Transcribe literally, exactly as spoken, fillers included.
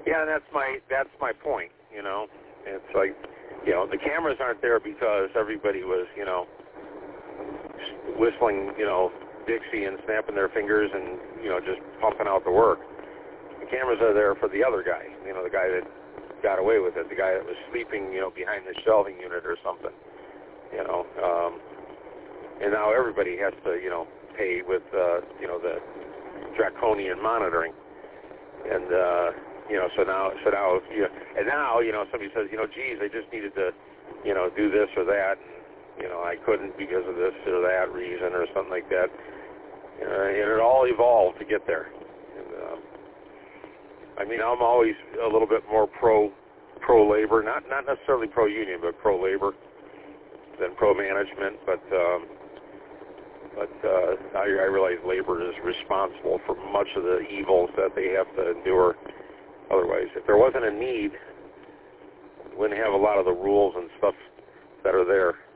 Yeah, and that's my that's my point. You know, it's like, you know, the cameras aren't there because everybody was, you know, whistling, you know, Dixie and snapping their fingers and, you know, just pumping out the work. The cameras are there for the other guy, you know, the guy that got away with it, the guy that was sleeping, you know, behind the shelving unit or something, you know. Um, and now everybody has to, you know, pay with, uh, you know, the draconian monitoring. And, uh, you know, so now, so now, you know, and now, you know, somebody says, you know, geez, I just needed to, you know, do this or that, and, you know, I couldn't because of this or that reason or something like that. Uh, and it all evolved to get there. And, um, I mean, I'm always a little bit more pro, pro-labor, not not necessarily pro-union, but pro-labor than pro-management. But um, but uh, I, I realize labor is responsible for much of the evils that they have to endure. Otherwise, if there wasn't a need, we wouldn't have a lot of the rules and stuff that are there.